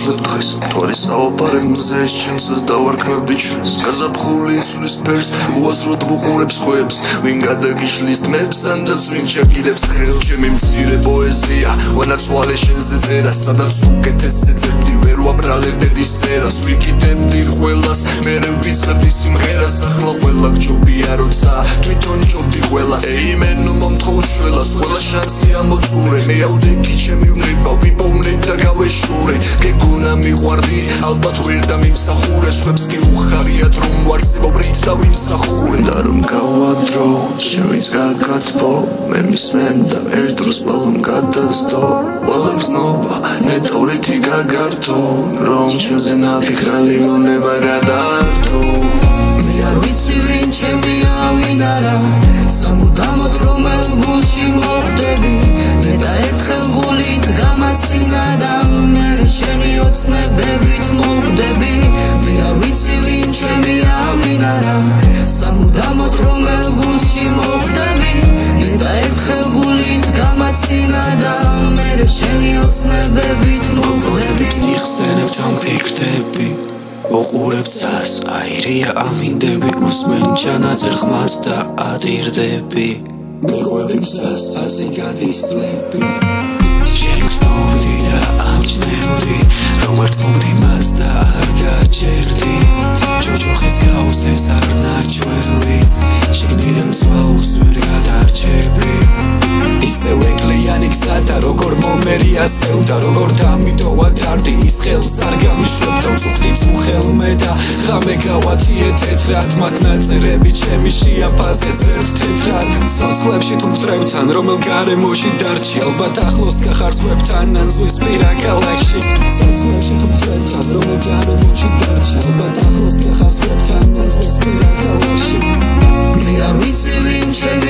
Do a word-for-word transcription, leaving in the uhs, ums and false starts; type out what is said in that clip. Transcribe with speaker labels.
Speaker 1: დავსვათ დღეს თვალის საوابარებ მზეს ჩემსას დავარქმევდი ჩვენს გაზაფხული იცვლის ფერს უაზროდ ვუყურებს ხვებს ვინ გადაგიშლის თმებს ანდაც ვინ ჩაგილებს ხელს ჩემი მცირე პოეზია ვანაცვალე შენზე წერა სადაც უკეთესზე წერდი ვერ ვაბრალებდი წერას ვიკიდებდი ყველას მე ვიწყებდი სიმღერას ახლა ყველა გჯობია როცა თვითონ ჯობდი ყველას ეი მე ნუ მომთხოვ შველას ყველა შანსი ამოწურე მე ავდექი ჩემი ვნება ვიპოვნე და გავეშურე გეგონა მიყვარდი ალბათ ვერ დამიმსახურე სხვებს კი უხარიათ რომ ვარსებობ და ვიმსახურე და რომ გავადრო შევიც გაგათბო მე მისმენ და ერთ დროს ბალომ გადასდო ყველა გზნობა ნეტავრეთი გაგართო რომ ჩვენზე ნაფიქრალი მონება გადაართო მე არ ვიცი ვინ ჩემია ვინ არა სამუდამოდ რომელ გულში მოხდები მე და ერთხელ გულით გამაცინა და მე შენი ოცნებებით მოხდები მე არ ვიცი ვინ ჩემია ვინ არა სამუდამოდ რომელ გულში მოხდები მე და ერთხელ გულით გამაცინა და მე შენი ოცნებებით მოხდები იხსენებ თან ფიქრდები ოყურებ ცას აირია ამინდები უსმენ ჩანაწერ ხმას და ატირდები მიყვები ცას ასე გადისწლები შენ გსტოვდი და ამჩნევდი რომ არ თმობდი მას და არ გაჩერდი ჯოჯოხიც გაუსწეს არ ნაჩვევი შიგნიდან წვაუს ვერ გადარჩები ისევ ეკლიანი გზადა როგორ მომერი ასევდა როგორ დამიტოვა დარდი ის ხელს არ გამიშვებდა ვწუხდი წუხელმე და ღამე გავათიე თეთრად მათ ნაწერები ჩემი შეაფასეს ერთ თეთრად ცოცხლებში თუ მტრევთან რომელ გარემოში დარჩი ალბათ ახლოს გახარ ზღვებთან ან ზღვის პირა ქალაქში ცოცხლებში თუ მტრევთან რომელ გარემოში დარჩი ალბათ ახლოს გახარ ზღვებთან ან ზღვის პირა ქალაქში მე არ ვიცი ვინ ჩემი